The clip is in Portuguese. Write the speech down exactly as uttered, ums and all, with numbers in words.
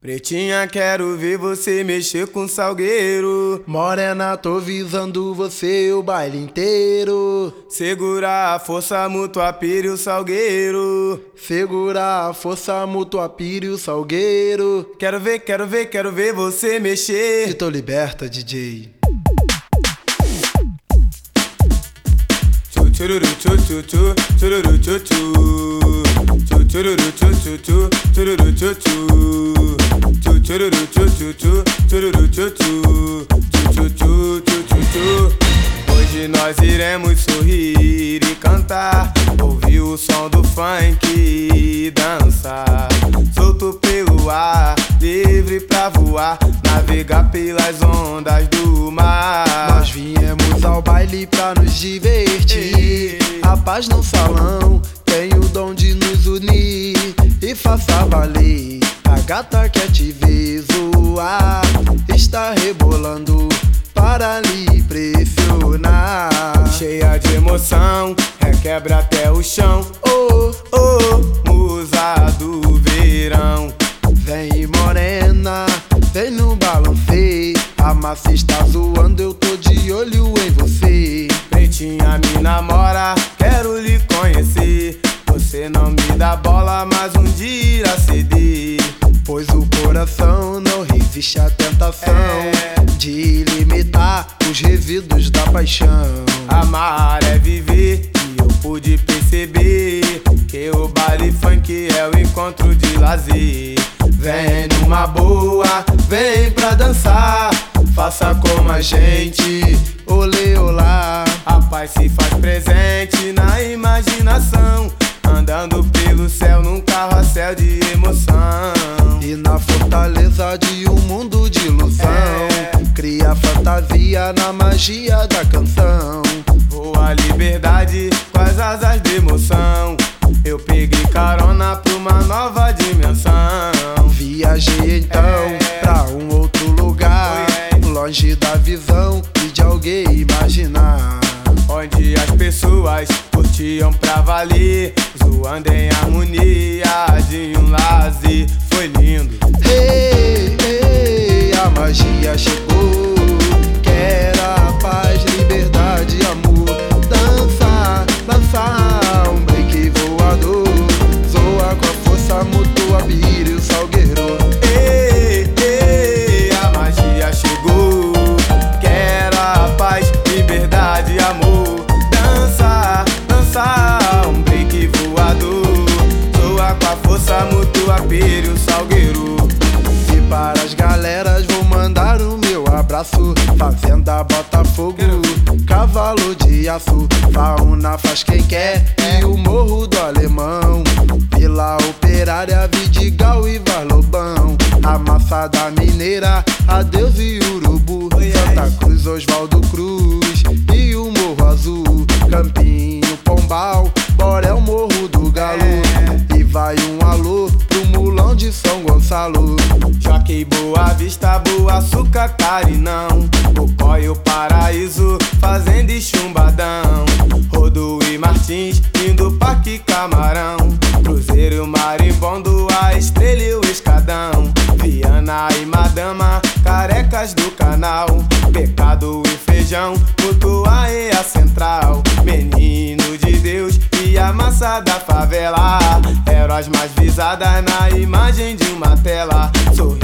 Pretinha, quero ver você mexer com salgueiro. Morena, tô visando você o baile inteiro. Segura a força mútua, pire o salgueiro. Segura a força mútua, pire o salgueiro. Quero ver, quero ver, quero ver você mexer. E tô liberta, D J. Chururu chu chu chu, chururu chu chu. Chururu chu chu chu, chururu chu chu. Chururu chu chu chu, chururu chu chu. Chu chu chu chu chu. Hoje nós iremos sorrir e cantar, ouvir o som do funk e dançar. Solto pelo ar, livre pra voar, navegar pelas ondas do mar. Nós viemos ao baile pra nos divertir. Ei. A paz no salão tem o dom de nos unir e faça valer. A gata quer te ver zoar, está rebolando para lhe pressionar. Cheia de emoção, requebra até o chão. Oh, Oh, musa do verão. vem morena, vem no balancê. A massa está zoando, eu tô de olho em você. Pretinha me namora, quero lhe conhecer. Você não me dá bola, mas um dia irá ceder. Pois o coração não resiste à tentação É. de limitar os resíduos da paixão. Amar é viver, e eu pude perceber que o baile funk é o encontro de lazer. Vem numa boa, vem pra dançar, faça como a gente. Olê, olá, A paz se faz presente na imaginação, andando pelo céu num carrossel de emoção. e na fortaleza de um mundo de ilusão, É. cria fantasia na magia da canção. Voa a liberdade com as asas de emoção. Eu peguei carona pra uma nova dimensão. Viajei então É. pra um outro lugar, Oh, yeah. longe da visão e de alguém imaginar. Onde as pessoas curtiam pra valer, zoando em harmonia de um lazer. Foi lindo. Ei, ei, a magia chegou. Quero a paz, liberdade e amor. Dança, dança, um break voador. Zoa com a força mútua, pire o salgueiro. Ei, ei, a magia chegou. Quero a paz, liberdade e amor. Dança, dança, um break voador. Zoa com a força mútua, pire o salgueiro. E para as galeras vou mandar o meu abraço. Fazenda Botafogo, cavalo de aço. Fauna faz quem quer e o Morro do Alemão. Vila Operária, Vidigal e Varlobão. A massa da Mineira, Adeus e Urubu. Santa Cruz, Oswaldo Cruz e o Morro Azul. Campinho, Pombal, Borel, Morro do Galo. E vai um alô pro Mulão de São Gonçalo. Jockey, Boa Vista, Boa Açúcar, Carinão. Cocó e o Paraíso, Fazenda e Chumbadão. Rodo e Martins, indo Parque Camarão. Cruzeiro e o Marimbondo, a Estrela e o Escadão. Viana e Madama, Carecas do Canal. Pecado e Feijão, Mutuá e a Central. Menino de Deus e a massa da favela. Heróis mais visadas na imagem de uma tela. Sorri